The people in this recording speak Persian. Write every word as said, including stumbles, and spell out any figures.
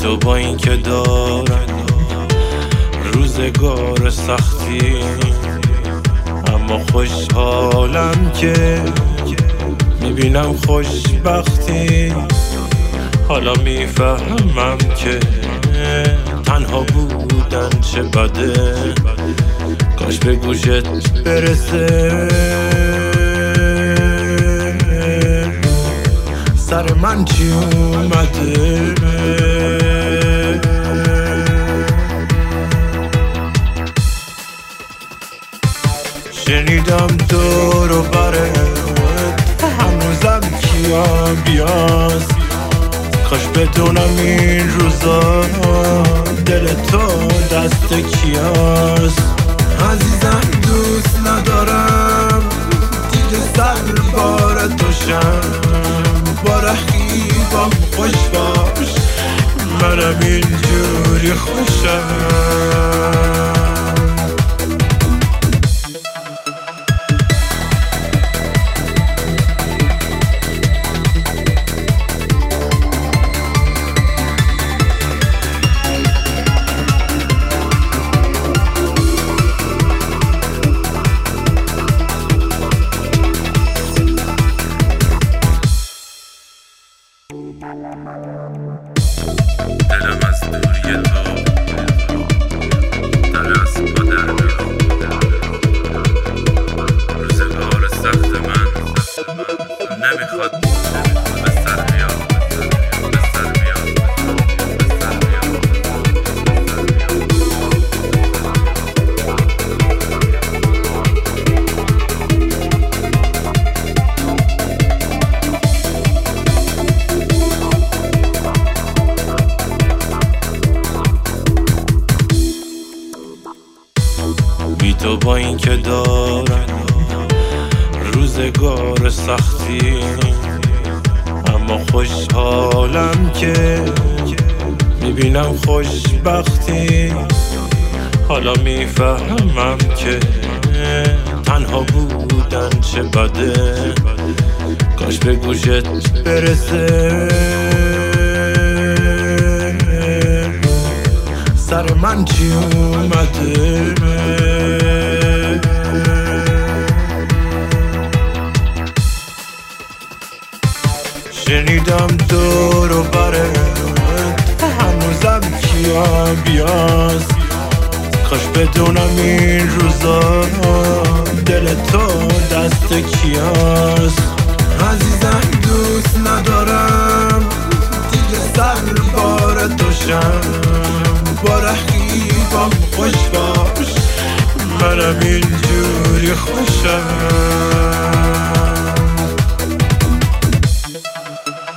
تو با این که دارن روزگار سختی، اما خوشحالم که میبینم خوشبختی. حالا میفهمم که تنها بودن چه بده، کاش به گوشت برسه سر من چی اومده. شنیدم دور و برت هنوزم کیا بیاست، کاش بدونم این روزا دل تو دست کیاست. عزیزم دوست ندارم دیگه سر بار دوشم، با رقیبم خوش باش منم اینجوری خوشم. دلم از دوری تو در از پا در میاد، روزگار سخت من نمیخواد به سر بیاد، به سر بیاد، به سر بیاد. بی تو با این که دارن روزگار سختی، اما خوشحالم که میبینم خوشبختی. حالا میفهمم که تنها بودن چه بده، کاش به گوشت برسه سر من چی اومده. شنیدم دور و برت هنوزم کیا بیاست، کاش بدونم این روزا دل تو دست کیاست. عزیزم دوست ندارم دیگه سر بار دوشم، با رقیبم خوش باش منم اینجوری خوشم.